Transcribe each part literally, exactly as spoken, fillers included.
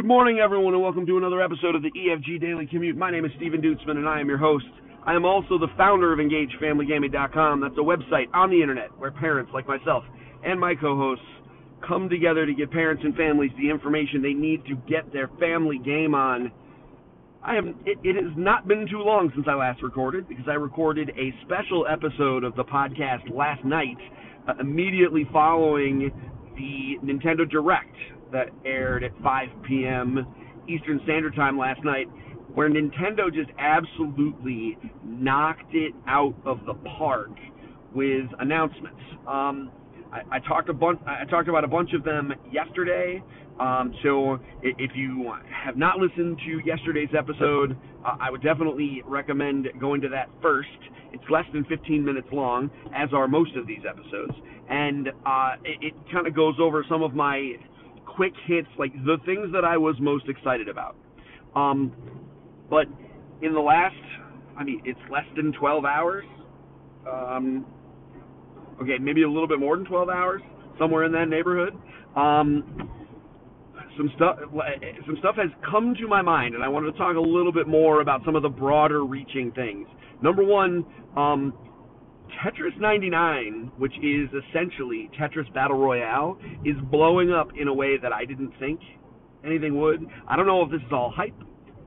Good morning, everyone, and welcome to another episode of the E F G Daily Commute. My name is Steven Dutzman, and I am your host. I am also the founder of Engage Family Gaming dot com. That's a website on the internet where parents like myself and my co-hosts come together to give parents and families the information they need to get their family game on. I have it, it has not been too long since I last recorded, because I recorded a special episode of the podcast last night, uh, immediately following the Nintendo Direct that aired at five p.m. Eastern Standard Time last night, where Nintendo just absolutely knocked it out of the park with announcements. Um, I, I talked a bunch. I talked about a bunch of them yesterday. Um, so if you have not listened to yesterday's episode, uh, I would definitely recommend going to that first. It's less than fifteen minutes long, as are most of these episodes, and uh, it, it kind of goes over some of my quick hits, like the things that I was most excited about. Um, but in the last, I mean, it's less than twelve hours. Um, okay, maybe a little bit more than twelve hours, somewhere in that neighborhood. Um, some stuff, some stuff has come to my mind, and I wanted to talk a little bit more about some of the broader reaching things. Number one, um, Tetris ninety-nine, which is essentially Tetris Battle Royale, is blowing up in a way that I didn't think anything would. I don't know if this is all hype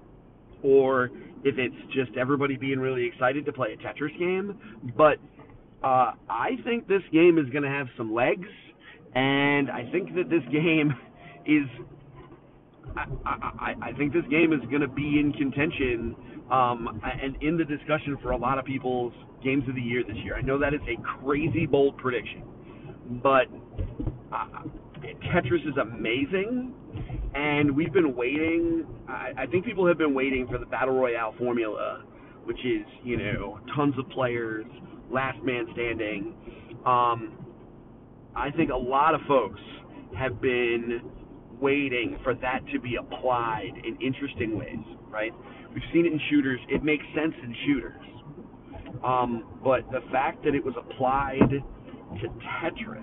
or if it's just everybody being really excited to play a Tetris game, but uh, I think this game is going to have some legs, and I think that this game is I, I, I think this game is going to be in contention um, and in the discussion for a lot of people's games of the year this year. I know that is a crazy bold prediction, but uh, Tetris is amazing, and we've been waiting. I, I think people have been waiting for the Battle Royale formula, which is, you know, tons of players, last man standing. Um, I think a lot of folks have been waiting for that to be applied in interesting ways, right? We've seen it in shooters. It makes sense in shooters. Um, but the fact that it was applied to Tetris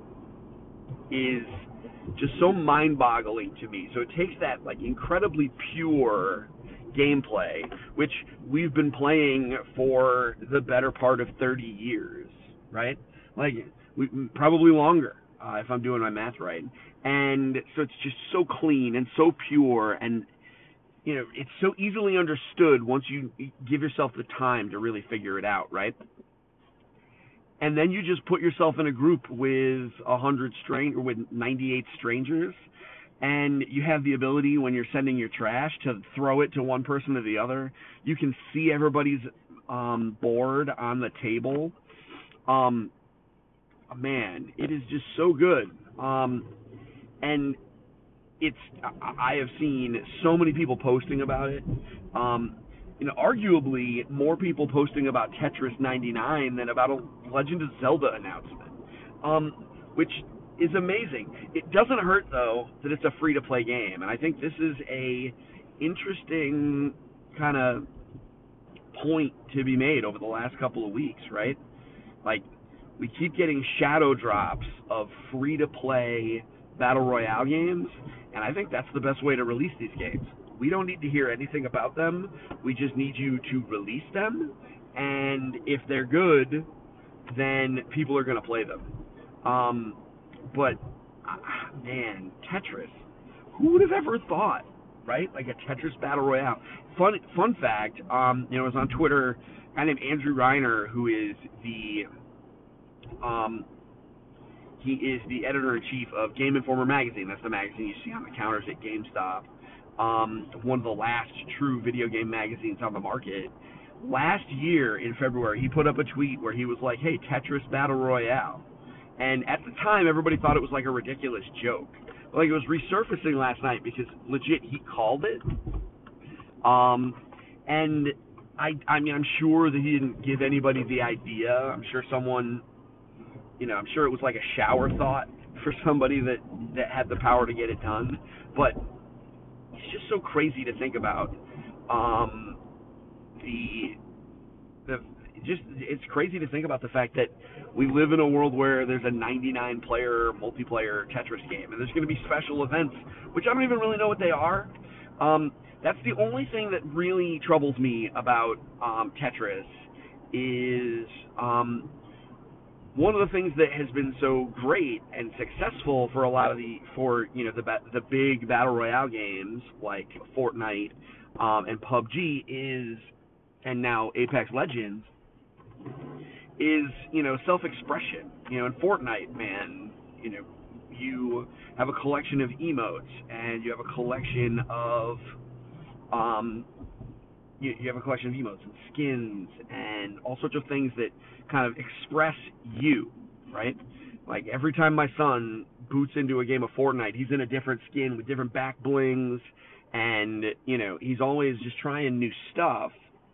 is just so mind-boggling to me. So it takes that, like, incredibly pure gameplay, which we've been playing for the better part of thirty years, right? Like, we, probably longer, uh, if I'm doing my math right. And so it's just so clean and so pure, and, you know, it's so easily understood once you give yourself the time to really figure it out, right? And then you just put yourself in a group with a hundred stran- or with ninety-eight strangers, and you have the ability, when you're sending your trash, to throw it to one person or the other. You can see everybody's um, board on the table. Um, man, it is just so good. Um, and it's, I have seen so many people posting about it. Um, you know, arguably more people posting about Tetris ninety-nine than about a Legend of Zelda announcement, um, which is amazing. It doesn't hurt, though, that it's a free-to-play game, and I think this is a interesting kind of point to be made over the last couple of weeks, right? Like, we keep getting shadow drops of free-to-play Battle Royale games, and I think that's the best way to release these games. We don't need to hear anything about them. We just need you to release them, and if they're good, then people are going to play them. Um, but, ah, man, Tetris, who would have ever thought, right? Like a Tetris Battle Royale. Fun fun fact, um, you know, it was on Twitter, a guy named Andrew Reiner, who is the... Um, He is the editor-in-chief of Game Informer magazine. That's the magazine you see on the counters at GameStop. Um, one of the last true video game magazines on the market. Last year, in February, he put up a tweet where he was like, hey, Tetris Battle Royale. And at the time, everybody thought it was like a ridiculous joke. But like, it was resurfacing last night because legit, he called it. Um, and I, I mean, I'm sure that he didn't give anybody the idea. I'm sure someone... You know, I'm sure it was like a shower thought for somebody that, that had the power to get it done. But it's just so crazy to think about um, the the just it's crazy to think about the fact that we live in a world where there's a ninety-nine player multiplayer Tetris game, and there's going to be special events, which I don't even really know what they are. Um, that's the only thing that really troubles me about um, Tetris is um, one of the things that has been so great and successful for a lot of the for you know the the big battle royale games like Fortnite um, and P U B G is, and now Apex Legends, is, you know, self-expression. You know, in Fortnite, man, you know, you have a collection of emotes, and you have a collection of, um, you, you have a collection of emotes and skins and all sorts of things that kind of express you, right? Like, every time my son boots into a game of Fortnite, he's in a different skin with different back blings, and, you know, he's always just trying new stuff.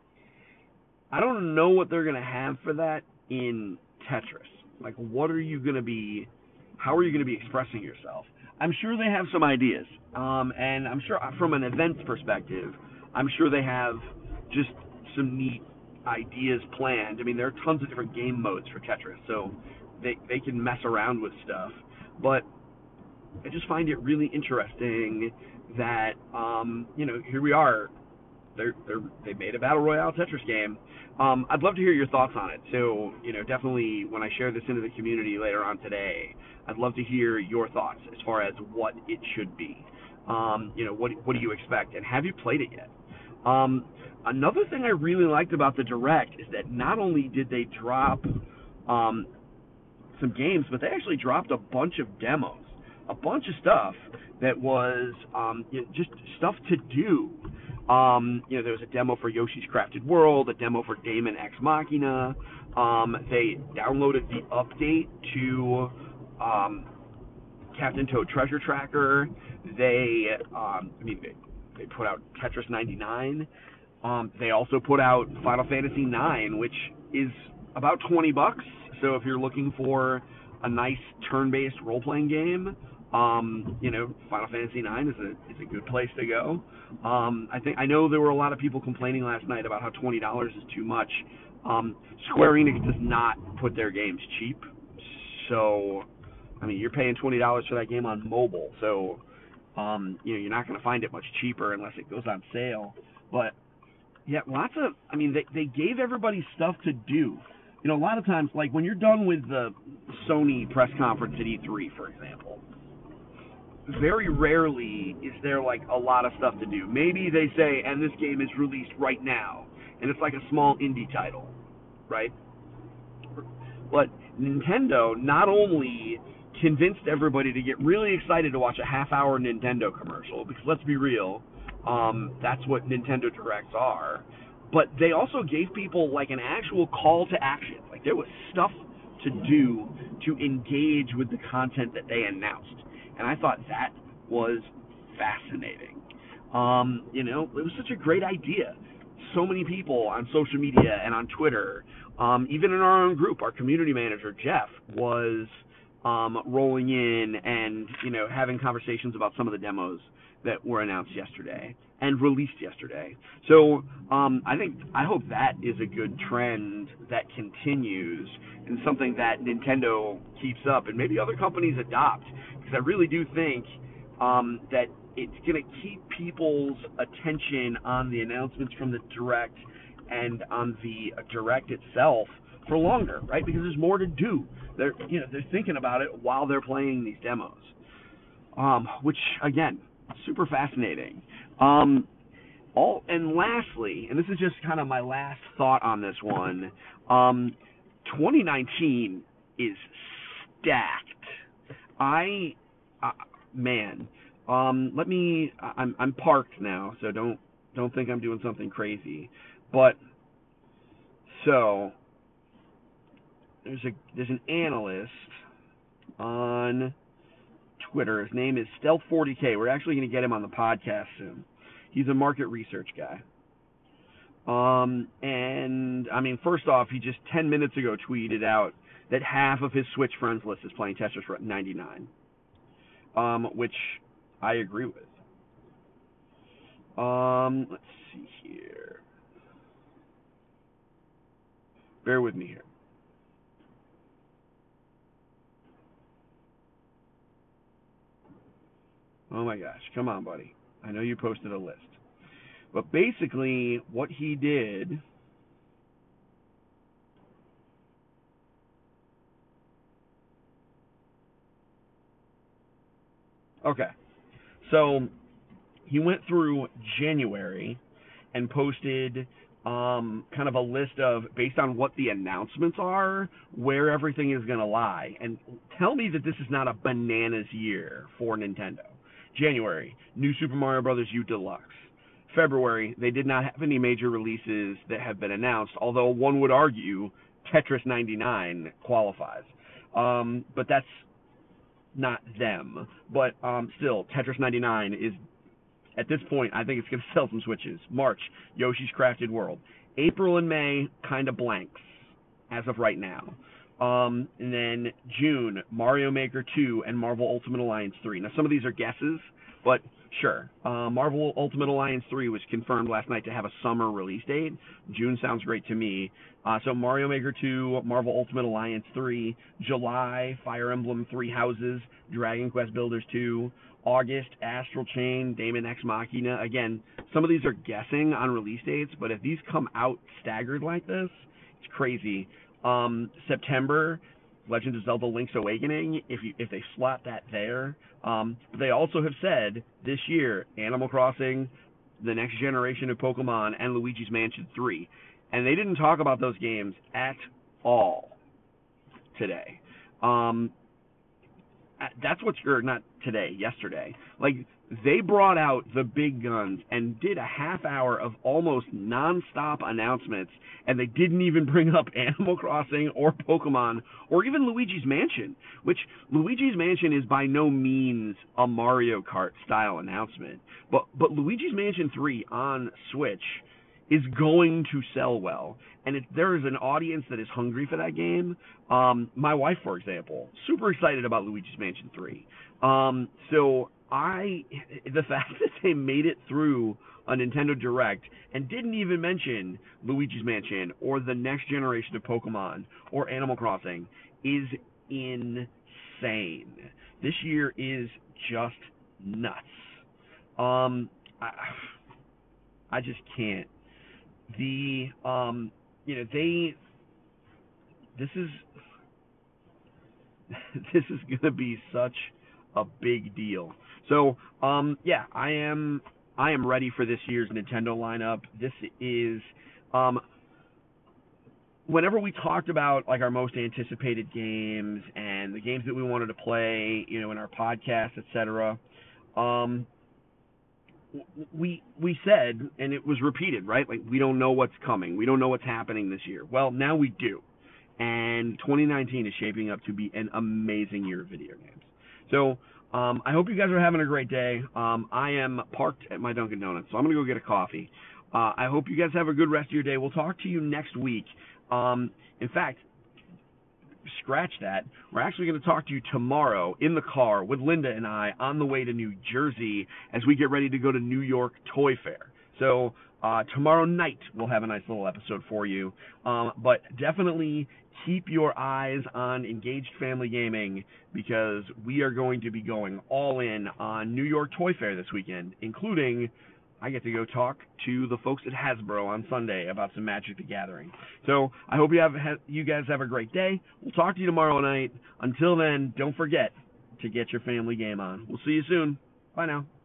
I don't know what they're going to have for that in Tetris. Like, what are you going to be, how are you going to be expressing yourself? I'm sure they have some ideas. Um, and I'm sure from an events perspective, I'm sure they have just some neat ideas planned. I mean, there are tons of different game modes for Tetris, so they, they can mess around with stuff. But I just find it really interesting that, um, you know, here we are. They're, they're, they made a Battle Royale Tetris game. Um, I'd love to hear your thoughts on it. So, you know, definitely when I share this into the community later on today, I'd love to hear your thoughts as far as what it should be. Um, you know, what what do you expect? And have you played it yet? Um, another thing I really liked about the Direct is that not only did they drop um, some games, but they actually dropped a bunch of demos, a bunch of stuff that was um, you know, just stuff to do. Um, you know, there was a demo for Yoshi's Crafted World, a demo for Daemon X Machina. Um, they downloaded the update to um, Captain Toad Treasure Tracker. They, um, I mean, they, they put out Tetris ninety-nine. Um, they also put out Final Fantasy nine, which is about twenty bucks. So if you're looking for a nice turn-based role-playing game, Um, you know, Final Fantasy nine is a is a good place to go. Um, I think I know there were a lot of people complaining last night about how twenty dollars is too much. Um, Square Enix does not put their games cheap, so I mean you're paying twenty dollars for that game on mobile, so um, you know you're not going to find it much cheaper unless it goes on sale. But yeah, lots of I mean they they gave everybody stuff to do. You know, a lot of times, like when you're done with the Sony press conference at E three, for example, very rarely is there like a lot of stuff to do. Maybe they say, and this game is released right now, and it's like a small indie title, right? But Nintendo not only convinced everybody to get really excited to watch a half-hour Nintendo commercial, because let's be real, um, that's what Nintendo Directs are, but they also gave people like an actual call to action. Like there was stuff to do to engage with the content that they announced. And I thought that was fascinating. Um, you know, it was such a great idea. So many people on social media and on Twitter, um, even in our own group, our community manager, Jeff, was um, rolling in and, you know, having conversations about some of the demos that were announced yesterday and released yesterday. So um, I think, I hope that is a good trend that continues and something that Nintendo keeps up and maybe other companies adopt. I really do think um, that it's going to keep people's attention on the announcements from the Direct and on the Direct itself for longer, right? Because there's more to do. They're, you know, they're thinking about it while they're playing these demos, um, which again, super fascinating. Um, all and lastly, and this is just kind of my last thought on this one. Um, twenty nineteen is stacked. I, uh, man, um, let me. I'm I'm parked now, so don't don't think I'm doing something crazy. But so there's a there's an analyst on Twitter. His name is Stealth forty K. We're actually going to get him on the podcast soon. He's a market research guy. Um, and I mean, first off, he just ten minutes ago tweeted out that half of his Switch friends list is playing Tetris ninety-nine, um, which I agree with. Um, let's see here. Bear with me here. Oh my gosh, come on, buddy. I know you posted a list. But basically, what he did... Okay, so he went through January and posted um, kind of a list of, based on what the announcements are, where everything is going to lie. And tell me that this is not a bananas year for Nintendo. January, New Super Mario Bros. U Deluxe. February, they did not have any major releases that have been announced, although one would argue Tetris ninety-nine qualifies. Um, but that's not them. But um, still, Tetris ninety-nine is, at this point, I think it's going to sell some Switches. March, Yoshi's Crafted World. April and May, kind of blanks as of right now. Um, and then June, Mario Maker two and Marvel Ultimate Alliance three. Now, some of these are guesses, but sure. Uh, Marvel Ultimate Alliance three was confirmed last night to have a summer release date. June sounds great to me. Uh, so Mario Maker two, Marvel Ultimate Alliance three, July, Fire Emblem Three Houses, Dragon Quest Builders two, August, Astral Chain, Daemon X Machina. Again, some of these are guessing on release dates, but if these come out staggered like this, it's crazy. Um, September, Legend of Zelda Link's Awakening, if you, if they slot that there. Um, but they also have said this year, Animal Crossing, the next generation of Pokemon, and Luigi's Mansion three. And they didn't talk about those games at all today. Um, that's what's, or not today, yesterday. Like, they brought out the big guns and did a half hour of almost non-stop announcements, and they didn't even bring up Animal Crossing or Pokemon or even Luigi's Mansion, which Luigi's Mansion is by no means a Mario Kart style announcement, but but Luigi's Mansion three on Switch is going to sell well, and if there is an audience that is hungry for that game. Um, my wife, for example, super excited about Luigi's Mansion three. Um, so I, the fact that they made it through a Nintendo Direct and didn't even mention Luigi's Mansion or the next generation of Pokemon or Animal Crossing is insane. This year is just nuts. Um, I, I just can't. The, um, you know, they, this is, this is going to be such a big deal. So, um, yeah, I am, I am ready for this year's Nintendo lineup. This is, um, whenever we talked about like our most anticipated games and the games that we wanted to play, you know, in our podcast, et cetera, um, we we said, and it was repeated, right? Like, we don't know what's coming. We don't know what's happening this year. Well, now we do. And twenty nineteen is shaping up to be an amazing year of video games. So, um, I hope you guys are having a great day. Um, I am parked at my Dunkin' Donuts, so I'm going to go get a coffee. Uh, I hope you guys have a good rest of your day. We'll talk to you next week. Um, in fact, scratch that. We're actually going to talk to you tomorrow in the car with Linda and I on the way to New Jersey as we get ready to go to New York Toy Fair. So uh, tomorrow night we'll have a nice little episode for you. Um, but definitely keep your eyes on Engaged Family Gaming, because we are going to be going all in on New York Toy Fair this weekend, including I get to go talk to the folks at Hasbro on Sunday about some Magic the Gathering. So I hope you have you guys have a great day. We'll talk to you tomorrow night. Until then, don't forget to get your family game on. We'll see you soon. Bye now.